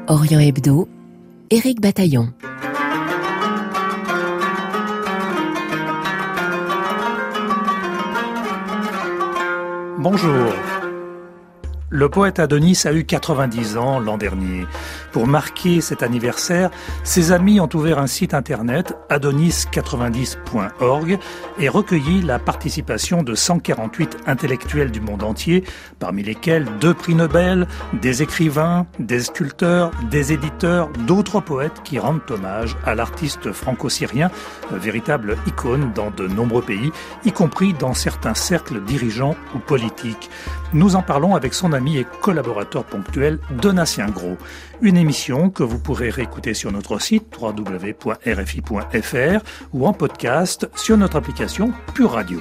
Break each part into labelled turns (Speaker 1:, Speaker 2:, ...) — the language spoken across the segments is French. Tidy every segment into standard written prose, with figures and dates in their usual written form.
Speaker 1: Orient Hebdo, Éric Bataillon.
Speaker 2: Bonjour. Le poète Adonis a eu 90 ans l'an dernier. Pour marquer cet anniversaire, ses amis ont ouvert un site internet adonis90.org et recueilli la participation de 148 intellectuels du monde entier, parmi lesquels 2 prix Nobel, des écrivains, des sculpteurs, des éditeurs, d'autres poètes qui rendent hommage à l'artiste franco-syrien, véritable icône dans de nombreux pays, y compris dans certains cercles dirigeants ou politiques. Nous en parlons avec son ami et collaborateur ponctuel Donatien Gros. Une émission que vous pourrez réécouter sur notre site www.rfi.fr ou en podcast sur notre application Pure Radio.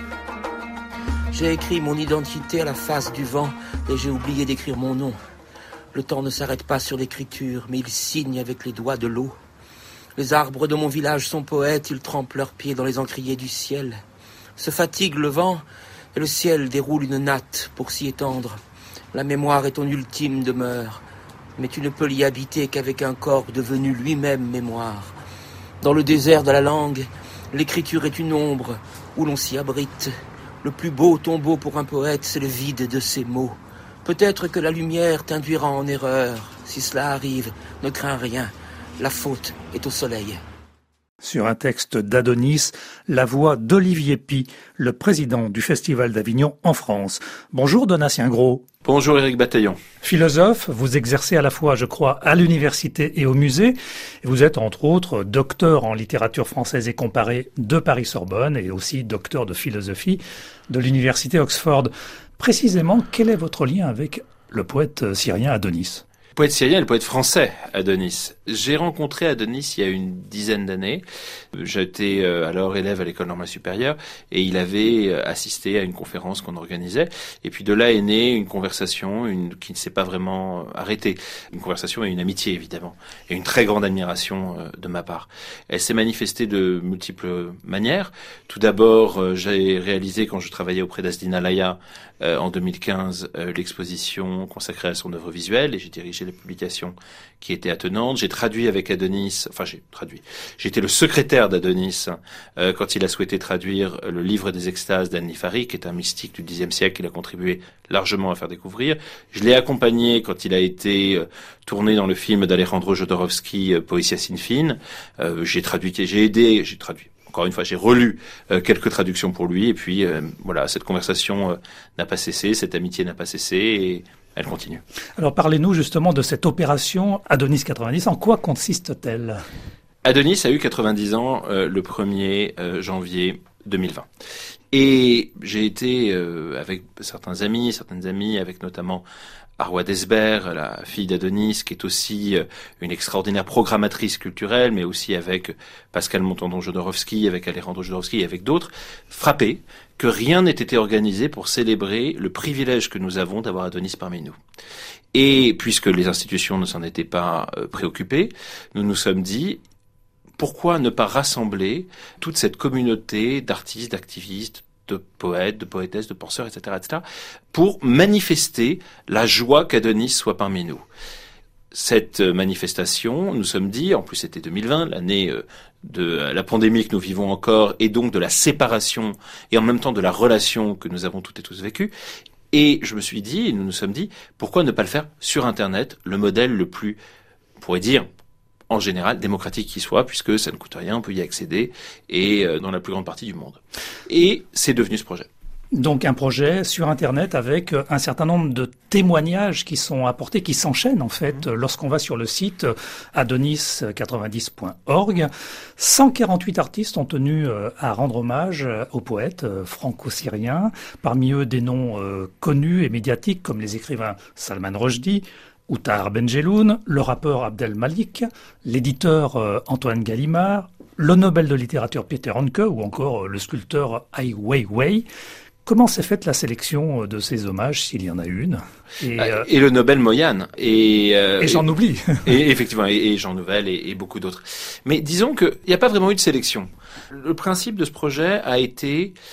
Speaker 3: J'ai écrit mon identité à la face du vent et j'ai oublié d'écrire mon nom. Le temps ne s'arrête pas sur l'écriture, mais il signe avec les doigts de l'eau. Les arbres de mon village sont poètes, ils trempent leurs pieds dans les encriers du ciel. Se fatigue le vent et le ciel déroule une natte pour s'y étendre. La mémoire est ton ultime demeure, mais tu ne peux l'y habiter qu'avec un corps devenu lui-même mémoire. Dans le désert de la langue, l'écriture est une ombre où l'on s'y abrite. Le plus beau tombeau pour un poète, c'est le vide de ses mots. Peut-être que la lumière t'induira en erreur. Si cela arrive, ne crains rien, la faute est au soleil.
Speaker 2: Sur un texte d'Adonis, la voix d'Olivier Py, le président du Festival d'Avignon en France. Bonjour Donatien Gros.
Speaker 4: Bonjour Éric Bataillon.
Speaker 2: Philosophe, vous exercez à la fois, je crois, à l'université et au musée. Vous êtes entre autres docteur en littérature française et comparée de Paris-Sorbonne et aussi docteur de philosophie de l'université Oxford. Précisément, quel est votre lien avec le poète syrien Adonis ?
Speaker 4: Le poète syrien et le poète français Adonis. J'ai rencontré Adonis il y a une dizaine d'années. J'étais alors élève à l'école normale supérieure et il avait assisté à une conférence qu'on organisait. Et puis de là est née une conversation qui ne s'est pas vraiment arrêtée. Une conversation et une amitié évidemment. Et une très grande admiration de ma part. Elle s'est manifestée de multiples manières. Tout d'abord, j'ai réalisé quand je travaillais auprès d'Asdin Alaya en 2015 l'exposition consacrée à son œuvre visuelle et j'ai dirigé la publication qui était attenante. J'ai traduit avec Adonis, j'étais le secrétaire d'Adonis quand il a souhaité traduire le livre des extases d'Al-Nifari, qui est un mystique du Xe siècle qu'il a contribué largement à faire découvrir. Je l'ai accompagné quand il a été tourné dans le film d'Alejandro Jodorowsky, Poesia sin fin. J'ai traduit. Encore une fois, j'ai relu quelques traductions pour lui et puis voilà, cette conversation n'a pas cessé, cette amitié n'a pas cessé et elle continue.
Speaker 2: Alors parlez-nous justement de cette opération Adonis 90. En quoi consiste-t-elle ?
Speaker 4: Adonis a eu 90 ans le 1er janvier 2020. Et j'ai été avec certaines amies, avec notamment Arwa Desber, la fille d'Adonis, qui est aussi une extraordinaire programmatrice culturelle, mais aussi avec Pascal Montandon-Jodorowsky, avec Alejandro Jodorowsky et avec d'autres, frappés que rien n'ait été organisé pour célébrer le privilège que nous avons d'avoir Adonis parmi nous. Et puisque les institutions ne s'en étaient pas préoccupées, nous nous sommes dit, pourquoi ne pas rassembler toute cette communauté d'artistes, d'activistes, de poètes, de poétesses, de penseurs, etc., pour manifester la joie qu'Adonis soit parmi nous. Cette manifestation, nous sommes dit, en plus c'était 2020, l'année de la pandémie que nous vivons encore, et donc de la séparation, et en même temps de la relation que nous avons toutes et tous vécue. Et je me suis dit, nous nous sommes dit, pourquoi ne pas le faire sur Internet, le modèle le plus, on pourrait dire, en général, démocratique qui soit, puisque ça ne coûte rien, on peut y accéder, et dans la plus grande partie du monde. Et c'est devenu ce projet.
Speaker 2: Donc un projet sur Internet avec un certain nombre de témoignages qui sont apportés, qui s'enchaînent en fait lorsqu'on va sur le site adonis90.org. 148 artistes ont tenu à rendre hommage aux poètes franco-syriens, parmi eux des noms connus et médiatiques comme les écrivains Salman Rushdie, Outar Benjeloun, le rappeur Abdel Malik, l'éditeur Antoine Gallimard, le Nobel de littérature Peter Handke ou encore le sculpteur Ai Weiwei. Comment s'est faite la sélection de ces hommages, s'il y en a une
Speaker 4: et le Nobel Moyane.
Speaker 2: Et j'en oublie.
Speaker 4: Et effectivement, et Jean Nouvel et beaucoup d'autres. Mais disons qu'il n'y a pas vraiment eu de sélection. Le principe de ce projet a été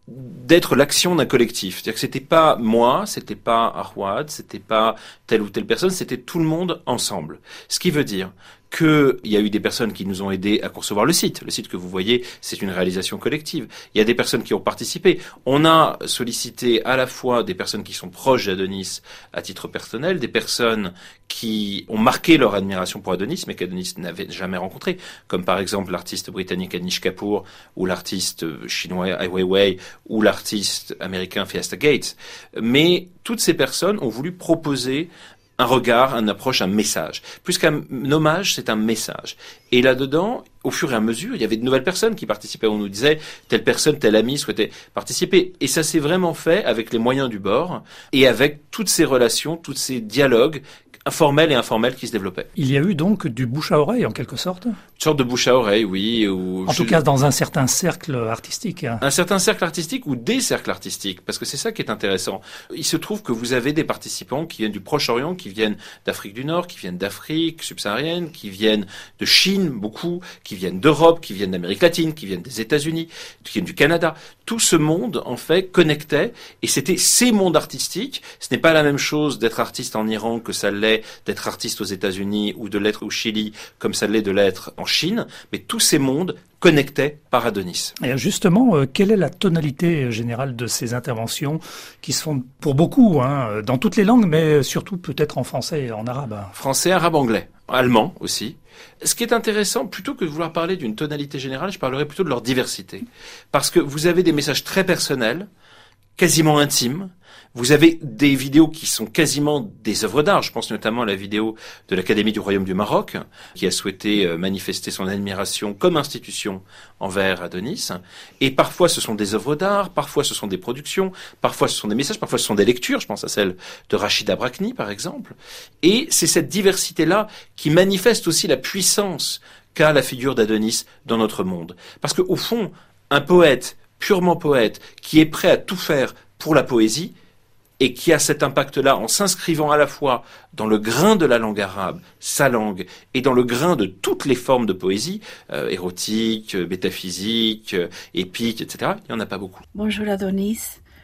Speaker 4: d'être l'action d'un collectif. C'est-à-dire que c'était pas moi, c'était pas Arwad, c'était pas telle ou telle personne, c'était tout le monde ensemble. Ce qui veut dire qu'il y a eu des personnes qui nous ont aidés à concevoir le site. Le site que vous voyez, c'est une réalisation collective. Il y a des personnes qui ont participé. On a sollicité à la fois des personnes qui sont proches d'Adonis à titre personnel, des personnes qui ont marqué leur admiration pour Adonis, mais qu'Adonis n'avait jamais rencontré, comme par exemple l'artiste britannique Anish Kapoor, ou l'artiste chinois Ai Weiwei, ou l'artiste américain Fiesta Gates. Mais toutes ces personnes ont voulu proposer un regard, une approche, un message. Plus qu'un hommage, c'est un message. Et là-dedans, au fur et à mesure, il y avait de nouvelles personnes qui participaient. On nous disait, telle personne, tel ami souhaitait participer. Et ça s'est vraiment fait avec les moyens du bord et avec toutes ces relations, tous ces dialogues formels et informels qui se développaient.
Speaker 2: Il y a eu donc du bouche à oreille, en quelque sorte.
Speaker 4: Une sorte de bouche à oreille, oui.
Speaker 2: En tout cas, dans un certain cercle artistique.
Speaker 4: Un certain cercle artistique ou des cercles artistiques, parce que c'est ça qui est intéressant. Il se trouve que vous avez des participants qui viennent du Proche-Orient, qui viennent d'Afrique du Nord, qui viennent d'Afrique subsaharienne, qui viennent de Chine, beaucoup, qui viennent d'Europe, qui viennent d'Amérique latine, qui viennent des États-Unis, qui viennent du Canada. Tout ce monde, en fait, connectait, et c'était ces mondes artistiques. Ce n'est pas la même chose d'être artiste en Iran que ça l'est d'être artiste aux États-Unis ou de l'être au Chili comme ça l'est de l'être en Chine, mais tous ces mondes connectaient par Adonis.
Speaker 2: Et justement, quelle est la tonalité générale de ces interventions qui se font pour beaucoup, dans toutes les langues, mais surtout peut-être en français et en arabe?
Speaker 4: Français, arabe, anglais, allemand aussi. Ce qui est intéressant, plutôt que de vouloir parler d'une tonalité générale, je parlerai plutôt de leur diversité. Parce que vous avez des messages très personnels, quasiment intimes. Vous avez des vidéos qui sont quasiment des œuvres d'art. Je pense notamment à la vidéo de l'Académie du Royaume du Maroc, qui a souhaité manifester son admiration comme institution envers Adonis. Et parfois, ce sont des œuvres d'art, parfois, ce sont des productions, parfois, ce sont des messages, parfois, ce sont des lectures. Je pense à celle de Rachida Brakni, par exemple. Et c'est cette diversité-là qui manifeste aussi la puissance qu'a la figure d'Adonis dans notre monde. Parce qu'au fond, un poète, purement poète, qui est prêt à tout faire pour la poésie, et qui a cet impact-là en s'inscrivant à la fois dans le grain de la langue arabe, sa langue, et dans le grain de toutes les formes de poésie, érotique, métaphysique, épique, etc. Il n'y en a pas beaucoup.
Speaker 5: Bonjour Adonis.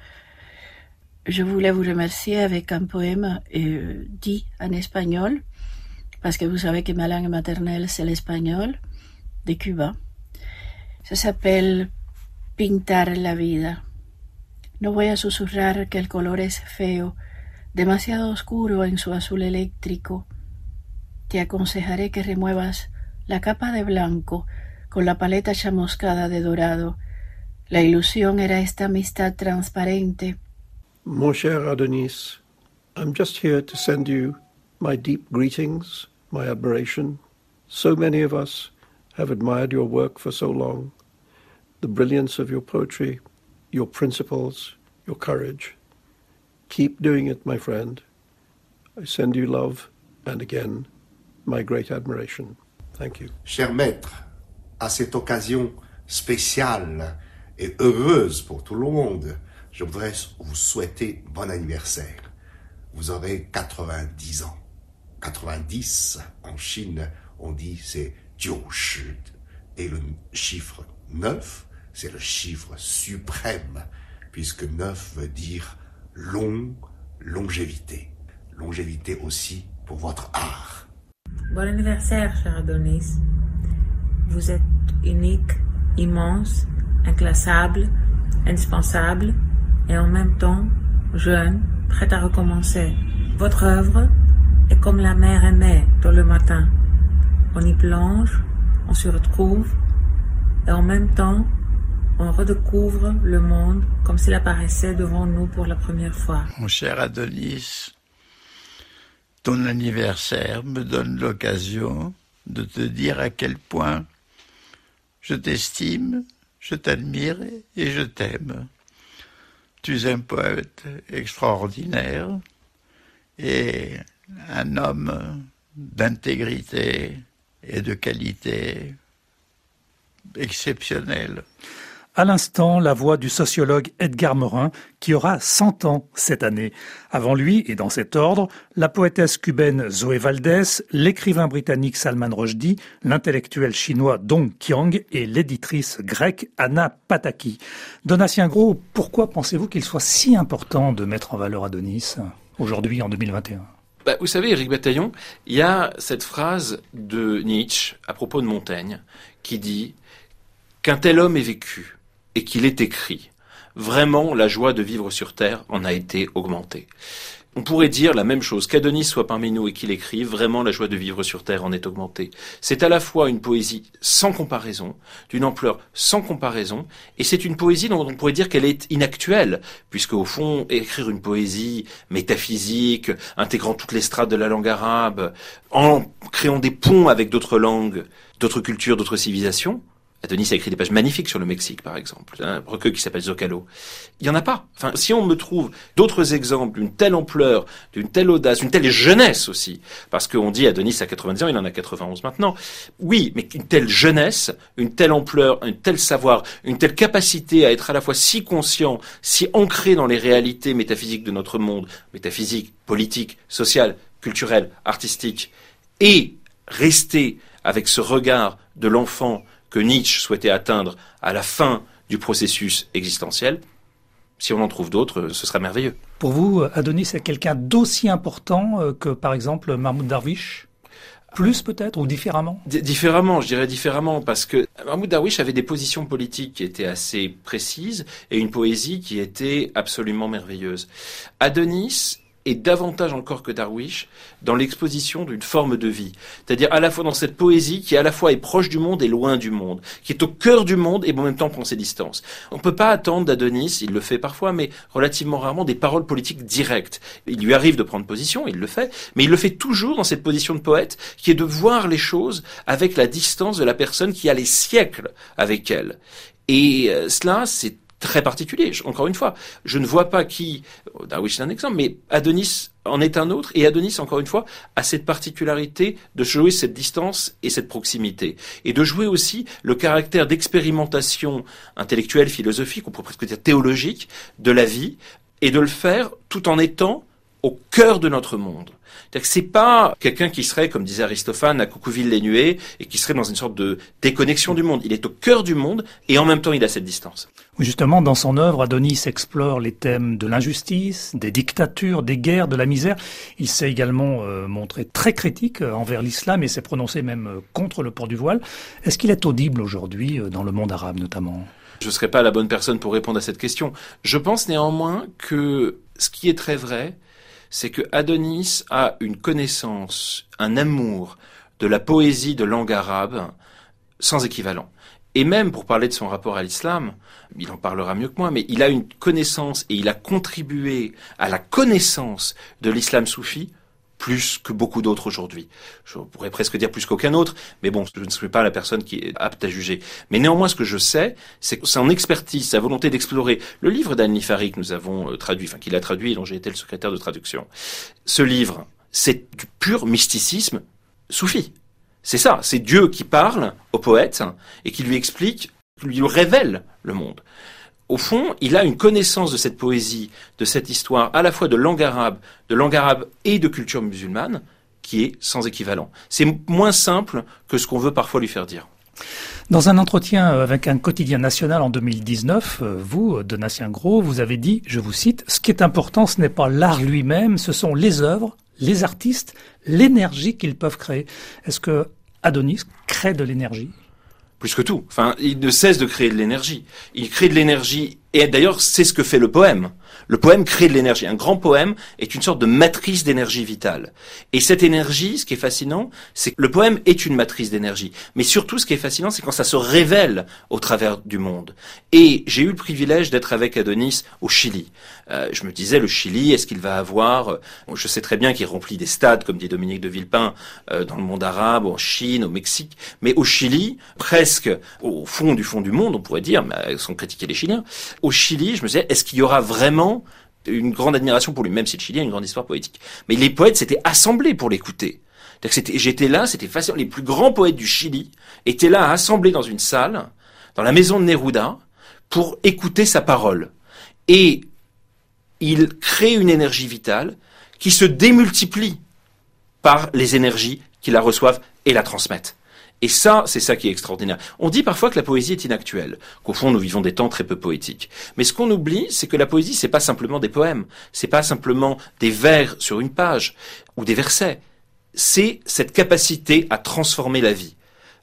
Speaker 5: Je voulais vous remercier avec un poème dit en espagnol, parce que vous savez que ma langue maternelle c'est l'espagnol, de Cuba. Ça s'appelle Pintar la vida. No voy a susurrar que el color es feo, demasiado oscuro en su azul eléctrico. Te aconsejaré que remuevas la capa de blanco con la paleta chamuscada de dorado. La ilusión era esta amistad transparente.
Speaker 6: Mon cher Adonis, I'm just here to send you my deep greetings, my admiration. So many of us have admired your work for so long, the brilliance of your poetry, your principles, your courage. Keep doing it, my friend. I send you love and again, my great admiration. Thank you.
Speaker 7: Cher maître, à cette occasion spéciale et heureuse pour tout le monde, je voudrais vous souhaiter bon anniversaire. Vous aurez 90 ans. 90 en Chine, on dit c'est 90. Et le chiffre 9, c'est le chiffre suprême, puisque 9 veut dire longévité. Longévité aussi pour votre art.
Speaker 8: Bon anniversaire, cher Adonis. Vous êtes unique, immense, inclassable, indispensable, et en même temps jeune, prête à recommencer. Votre œuvre est comme la mer aimée tôt le matin. On y plonge, on se retrouve, et en même temps, on redécouvre le monde comme s'il apparaissait devant nous pour la première fois.
Speaker 9: Mon cher Adonis, ton anniversaire me donne l'occasion de te dire à quel point je t'estime, je t'admire et je t'aime. Tu es un poète extraordinaire et un homme d'intégrité et de qualité exceptionnelle.
Speaker 2: À l'instant, la voix du sociologue Edgar Morin, qui aura 100 ans cette année. Avant lui, et dans cet ordre, la poétesse cubaine Zoé Valdés, l'écrivain britannique Salman Rushdie, l'intellectuel chinois Dong Qiang et l'éditrice grecque Anna Pataki. Donatien Gros, pourquoi pensez-vous qu'il soit si important de mettre en valeur Adonis, aujourd'hui, en 2021 ?
Speaker 4: Vous savez, Éric Bataillon, il y a cette phrase de Nietzsche à propos de Montaigne qui dit qu'un tel homme ait vécu et qu'il ait écrit. Vraiment, la joie de vivre sur Terre en a été augmentée. On pourrait dire la même chose, qu'Adonis soit parmi nous et qu'il écrive, vraiment la joie de vivre sur Terre en est augmentée. C'est à la fois une poésie sans comparaison, d'une ampleur sans comparaison, et c'est une poésie dont on pourrait dire qu'elle est inactuelle, puisque au fond, écrire une poésie métaphysique, intégrant toutes les strates de la langue arabe, en créant des ponts avec d'autres langues, d'autres cultures, d'autres civilisations. Adonis a écrit des pages magnifiques sur le Mexique, par exemple, un recueil qui s'appelle Zocalo. Il n'y en a pas. Enfin, si on me trouve d'autres exemples d'une telle ampleur, d'une telle audace, d'une telle jeunesse aussi, parce qu'on dit Adonis a 90 ans, il en a 91 maintenant. Oui, mais une telle jeunesse, une telle ampleur, un tel savoir, une telle capacité à être à la fois si conscient, si ancré dans les réalités métaphysiques de notre monde, métaphysique, politique, sociale, culturelle, artistique, et rester avec ce regard de l'enfant que Nietzsche souhaitait atteindre à la fin du processus existentiel, si on en trouve d'autres, ce serait merveilleux.
Speaker 2: Pour vous, Adonis est quelqu'un d'aussi important que, par exemple, Mahmoud Darwish ? Plus peut-être, ou différemment ?
Speaker 4: Différemment, je dirais différemment, parce que Mahmoud Darwish avait des positions politiques qui étaient assez précises et une poésie qui était absolument merveilleuse. Adonis et davantage encore que Darwish, dans l'exposition d'une forme de vie. C'est-à-dire à la fois dans cette poésie qui à la fois est proche du monde et loin du monde, qui est au cœur du monde et en même temps prend ses distances. On ne peut pas attendre d'Adonis, il le fait parfois, mais relativement rarement, des paroles politiques directes. Il lui arrive de prendre position, il le fait, mais il le fait toujours dans cette position de poète qui est de voir les choses avec la distance de la personne qui a les siècles avec elle. Et cela, c'est très particulier. Encore une fois, je ne vois pas qui, Darwish c'est un exemple, mais Adonis en est un autre, et Adonis, encore une fois, a cette particularité de jouer cette distance et cette proximité, et de jouer aussi le caractère d'expérimentation intellectuelle, philosophique, on pourrait presque dire théologique, de la vie, et de le faire tout en étant au cœur de notre monde. C'est-à-dire que c'est pas quelqu'un qui serait, comme disait Aristophane, à Coucouville-les-Nuées, et qui serait dans une sorte de déconnexion du monde. Il est au cœur du monde, et en même temps, il a cette distance.
Speaker 2: Oui, justement, dans son œuvre, Adonis explore les thèmes de l'injustice, des dictatures, des guerres, de la misère. Il s'est également montré très critique envers l'islam et s'est prononcé même contre le port du voile. Est-ce qu'il est audible aujourd'hui dans le monde arabe, notamment ?
Speaker 4: Je ne serais pas la bonne personne pour répondre à cette question. Je pense néanmoins que ce qui est très vrai, c'est que Adonis a une connaissance, un amour de la poésie de langue arabe sans équivalent. Et même pour parler de son rapport à l'islam, il en parlera mieux que moi, mais il a une connaissance et il a contribué à la connaissance de l'islam soufi plus que beaucoup d'autres aujourd'hui. Je pourrais presque dire plus qu'aucun autre, mais bon, je ne suis pas la personne qui est apte à juger. Mais néanmoins, ce que je sais, c'est que son expertise, sa volonté d'explorer le livre d'Al-Nifari que nous avons traduit, enfin qu'il a traduit et dont j'ai été le secrétaire de traduction. Ce livre, c'est du pur mysticisme soufi. C'est ça, c'est Dieu qui parle au poète et qui lui explique, qui lui révèle le monde. Au fond, il a une connaissance de cette poésie, de cette histoire, à la fois de langue arabe et de culture musulmane, qui est sans équivalent. C'est moins simple que ce qu'on veut parfois lui faire dire.
Speaker 2: Dans un entretien avec un quotidien national en 2019, vous, Donatien Gros, vous avez dit, je vous cite, « Ce qui est important, ce n'est pas l'art lui-même, ce sont les œuvres, les artistes, l'énergie qu'ils peuvent créer. » Est-ce que Adonis crée de l'énergie ?
Speaker 4: Plus que tout. Enfin, il ne cesse de créer de l'énergie. Il crée de l'énergie, et d'ailleurs, c'est ce que fait le poème. Le poème crée de l'énergie. Un grand poème est une sorte de matrice d'énergie vitale. Et cette énergie, ce qui est fascinant, c'est que le poème est une matrice d'énergie. Mais surtout, ce qui est fascinant, c'est quand ça se révèle au travers du monde. Et j'ai eu le privilège d'être avec Adonis au Chili. Je me disais, le Chili, est-ce qu'il va avoir... je sais très bien qu'il remplit des stades, comme dit Dominique de Villepin, dans le monde arabe, en Chine, au Mexique. Mais au Chili, presque au fond du monde, on pourrait dire, sans critiquer les Chiliens, au Chili, je me disais, est-ce qu'il y aura vraiment une grande admiration pour lui, même si le Chili a une grande histoire poétique. Mais les poètes s'étaient assemblés pour l'écouter. J'étais là, c'était fascinant. Les plus grands poètes du Chili étaient là, assemblés dans une salle, dans la maison de Neruda, pour écouter sa parole. Et il crée une énergie vitale qui se démultiplie par les énergies qui la reçoivent et la transmettent. Et ça, c'est ça qui est extraordinaire. On dit parfois que la poésie est inactuelle, qu'au fond nous vivons des temps très peu poétiques. Mais ce qu'on oublie, c'est que la poésie, c'est pas simplement des poèmes, c'est pas simplement des vers sur une page ou des versets. C'est cette capacité à transformer la vie.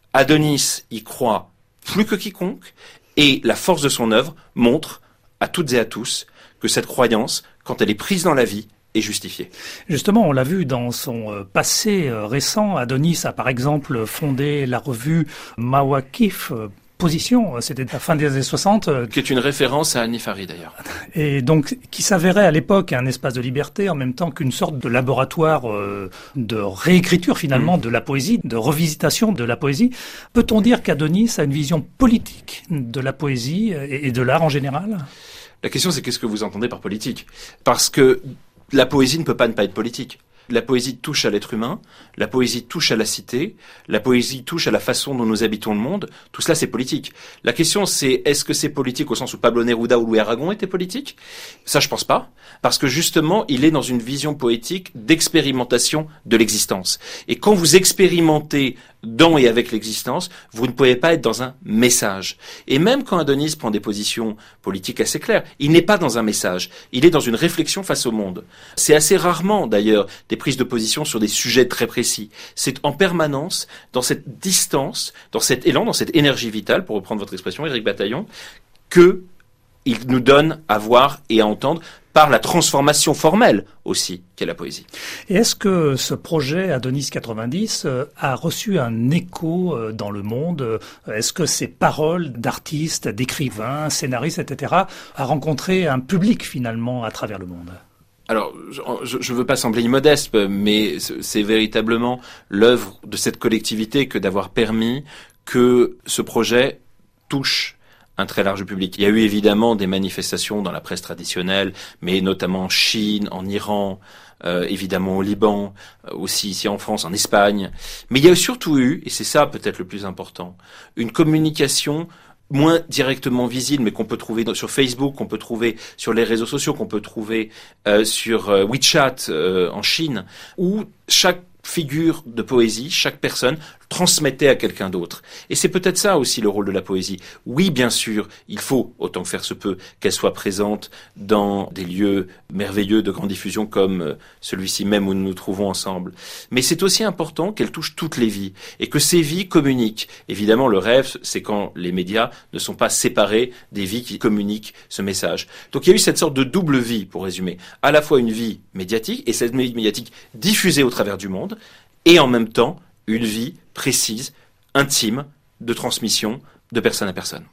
Speaker 4: Adonis y croit plus que quiconque, et la force de son œuvre montre à toutes et à tous que cette croyance, quand elle est prise dans la vie, est justifiée.
Speaker 2: Justement, on l'a vu dans son passé récent. Adonis a par exemple fondé la revue Mawakif, Position, c'était à la fin des années 60.
Speaker 4: Qui est une référence à Nifari d'ailleurs.
Speaker 2: Et donc, qui s'avérait à l'époque un espace de liberté en même temps qu'une sorte de laboratoire de réécriture finalement de la poésie, de revisitation de la poésie. Peut-on dire qu'Adonis a une vision politique de la poésie et de l'art en général ?
Speaker 4: La question c'est qu'est-ce que vous entendez par politique ? Parce que la poésie ne peut pas ne pas être politique. La poésie touche à l'être humain, la poésie touche à la cité, la poésie touche à la façon dont nous habitons le monde. Tout cela, c'est politique. La question, c'est est-ce que c'est politique au sens où Pablo Neruda ou Louis Aragon étaient politiques ? Ça, je pense pas. Parce que justement, il est dans une vision poétique d'expérimentation de l'existence. Et quand vous expérimentez dans et avec l'existence, vous ne pouvez pas être dans un message. Et même quand Adonis prend des positions politiques assez claires, il n'est pas dans un message, il est dans une réflexion face au monde. C'est assez rarement, d'ailleurs, des prises de position sur des sujets très précis. C'est en permanence, dans cette distance, dans cet élan, dans cette énergie vitale, pour reprendre votre expression, Éric Bataillon, que il nous donne à voir et à entendre par la transformation formelle aussi qu'est la poésie.
Speaker 2: Et est-ce que ce projet Adonis 90 a reçu un écho dans le monde ? Est-ce que ces paroles d'artistes, d'écrivains, scénaristes, etc. a rencontré un public finalement à travers le monde ?
Speaker 4: Alors, je veux pas sembler immodeste, mais c'est véritablement l'œuvre de cette collectivité que d'avoir permis que ce projet touche un très large public. Il y a eu évidemment des manifestations dans la presse traditionnelle, mais notamment en Chine, en Iran, évidemment au Liban, aussi ici en France, en Espagne. Mais il y a surtout eu, et c'est ça peut-être le plus important, une communication moins directement visible, mais qu'on peut trouver sur Facebook, qu'on peut trouver sur les réseaux sociaux, qu'on peut trouver sur WeChat en Chine, où chaque figure de poésie, chaque personne transmettait à quelqu'un d'autre. Et c'est peut-être ça aussi le rôle de la poésie. Oui, bien sûr, il faut, autant que faire se peut, qu'elle soit présente dans des lieux merveilleux de grande diffusion comme celui-ci même où nous nous trouvons ensemble. Mais c'est aussi important qu'elle touche toutes les vies et que ces vies communiquent. Évidemment, le rêve, c'est quand les médias ne sont pas séparés des vies qui communiquent ce message. Donc il y a eu cette sorte de double vie, pour résumer. À la fois une vie médiatique, et cette vie médiatique diffusée au travers du monde, et en même temps, une vie précise, intime, de transmission de personne à personne.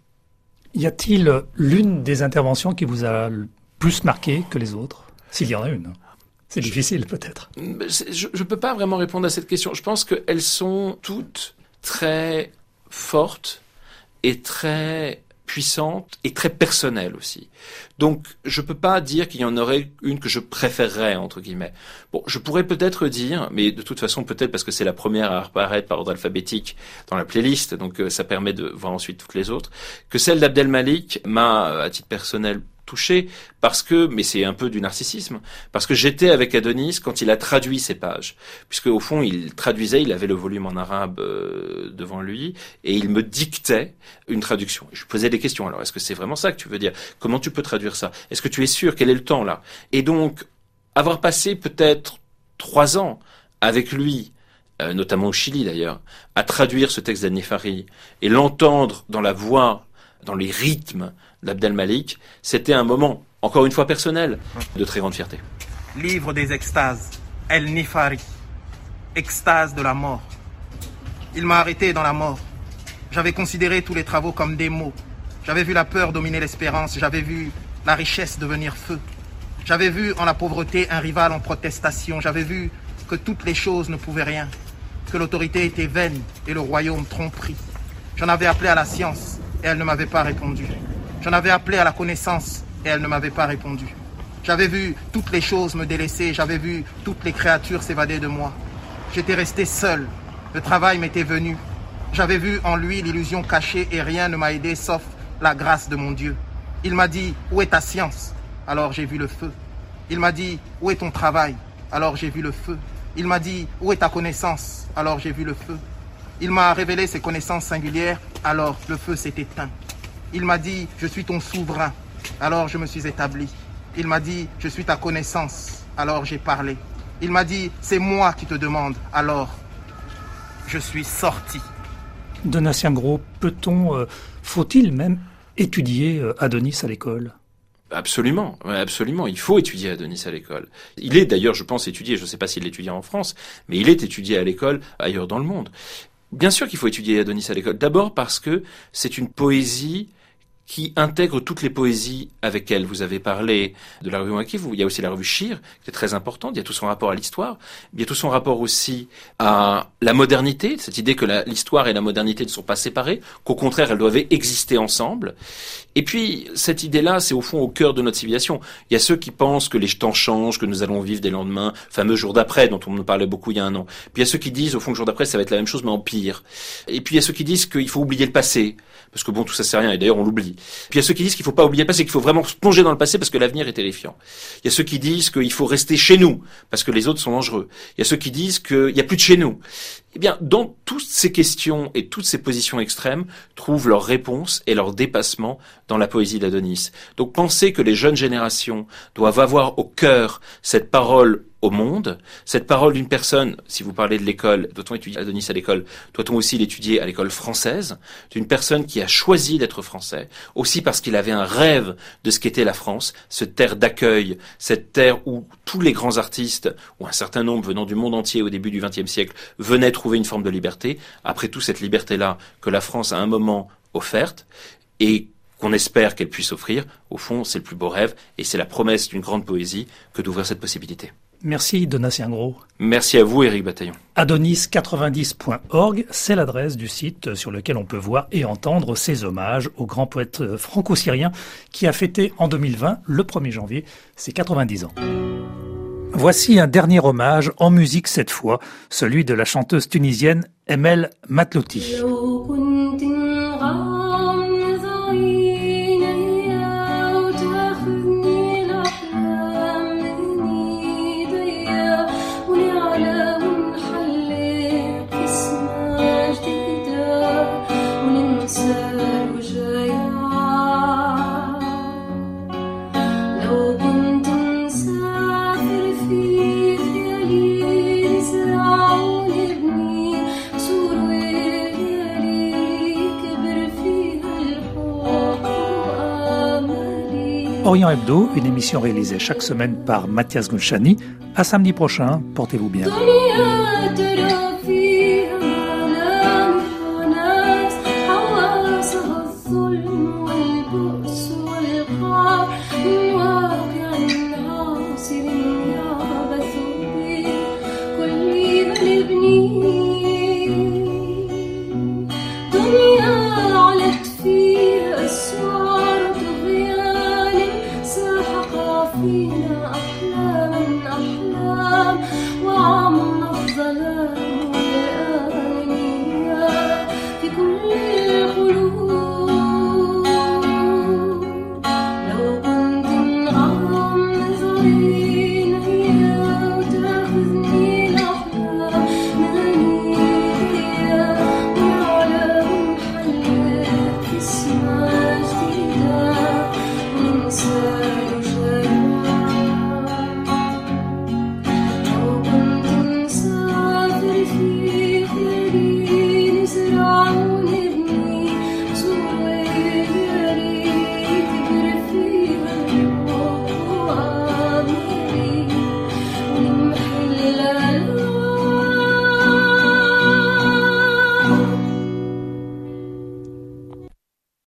Speaker 2: Y a-t-il l'une des interventions qui vous a le plus marqué que les autres ? S'il y en a une. C'est difficile peut-être.
Speaker 4: Je ne peux pas vraiment répondre à cette question. Je pense qu'elles sont toutes très fortes et très puissante et très personnelle aussi. Donc, je peux pas dire qu'il y en aurait une que je préférerais, entre guillemets. Bon, je pourrais peut-être dire, mais de toute façon, peut-être parce que c'est la première à apparaître par ordre alphabétique dans la playlist, donc ça permet de voir ensuite toutes les autres, que celle d'Abdel Malik m'a, à titre personnel, touché parce que, mais c'est un peu du narcissisme, parce que j'étais avec Adonis quand il a traduit ces pages, puisque au fond il traduisait, il avait le volume en arabe devant lui et il me dictait une traduction. Je lui posais des questions. Alors est-ce que c'est vraiment ça que tu veux dire ? Comment tu peux traduire ça ? Est-ce que tu es sûr ? Quel est le temps là ? Et donc avoir passé peut-être 3 ans avec lui, notamment au Chili d'ailleurs, à traduire ce texte d'Al-Nifari et l'entendre dans la voix, dans les rythmes d'Abdel Malik, c'était un moment, encore une fois personnel, de très grande fierté.
Speaker 10: Livre des extases, El-Nifari, extase de la mort. Il m'a arrêté dans la mort. J'avais considéré tous les travaux comme des mots. J'avais vu la peur dominer l'espérance. J'avais vu la richesse devenir feu. J'avais vu en la pauvreté un rival en protestation. J'avais vu que toutes les choses ne pouvaient rien, que l'autorité était vaine et le royaume tromperie. J'en avais appelé à la science et elle ne m'avait pas répondu. J'en avais appelé à la connaissance et elle ne m'avait pas répondu. J'avais vu toutes les choses me délaisser, j'avais vu toutes les créatures s'évader de moi. J'étais resté seul, le travail m'était venu. J'avais vu en lui l'illusion cachée et rien ne m'a aidé sauf la grâce de mon Dieu. Il m'a dit, où est ta science? Alors j'ai vu le feu. Il m'a dit, où est ton travail? Alors j'ai vu le feu. Il m'a dit, où est ta connaissance? Alors j'ai vu le feu. Il m'a révélé ses connaissances singulières, alors le feu s'est éteint. Il m'a dit, je suis ton souverain, alors je me suis établi. Il m'a dit, je suis ta connaissance, alors j'ai parlé. Il m'a dit, c'est moi qui te demande, alors je suis sorti.
Speaker 2: Donatien Gros, faut-il même étudier Adonis à l'école?
Speaker 4: Absolument, absolument. Il faut étudier Adonis à l'école. Il est d'ailleurs, je pense, étudié, je ne sais pas s'il l'étudie en France, mais il est étudié à l'école ailleurs dans le monde. Bien sûr qu'il faut étudier Adonis à l'école. D'abord parce que c'est une poésie qui intègre toutes les poésies avec elle. Vous avez parlé de la revue Ouakif, il y a aussi la revue Chir, qui est très importante, il y a tout son rapport à l'histoire, il y a tout son rapport aussi à la modernité, cette idée que l'histoire et la modernité ne sont pas séparées, qu'au contraire elles doivent exister ensemble. Et puis cette idée-là, c'est au fond au cœur de notre civilisation. Il y a ceux qui pensent que les temps changent, que nous allons vivre des lendemains, fameux jour d'après dont on nous parlait beaucoup il y a un an. Puis il y a ceux qui disent au fond que le jour d'après ça va être la même chose mais en pire. Et puis il y a ceux qui disent qu'il faut oublier le passé, parce que bon tout ça c'est rien et d'ailleurs on l'oublie. Puis il y a ceux qui disent qu'il faut pas oublier le passé, qu'il faut vraiment se plonger dans le passé parce que l'avenir est terrifiant. Il y a ceux qui disent qu'il faut rester chez nous parce que les autres sont dangereux. Il y a ceux qui disent qu'il y a plus de chez nous. Eh bien, dans toutes ces questions et toutes ces positions extrêmes trouvent leur réponse et leur dépassement dans la poésie d'Adonis. Donc, penser que les jeunes générations doivent avoir au cœur cette parole au monde, cette parole d'une personne, si vous parlez de l'école, doit-on étudier Adonis à l'école, doit-on aussi l'étudier à l'école française, d'une personne qui a choisi d'être français, aussi parce qu'il avait un rêve de ce qu'était la France, cette terre d'accueil, cette terre où tous les grands artistes, ou un certain nombre venant du monde entier au début du XXe siècle, venaient trouver une forme de liberté, après tout cette liberté-là que la France a à un moment offerte, et qu'on espère qu'elle puisse offrir, au fond, c'est le plus beau rêve, et c'est la promesse d'une grande poésie que d'ouvrir cette possibilité.
Speaker 2: Merci Donatien Gros.
Speaker 4: Merci à vous Éric Bataillon.
Speaker 2: Adonis90.org, c'est l'adresse du site sur lequel on peut voir et entendre ces hommages au grand poète franco-syrien qui a fêté en 2020, le 1er janvier, ses 90 ans. Voici un dernier hommage, en musique cette fois, celui de la chanteuse tunisienne Emel Matlouti. Orient Hebdo, une émission réalisée chaque semaine par Mathias Goulchani. À samedi prochain, portez-vous bien.
Speaker 11: فينا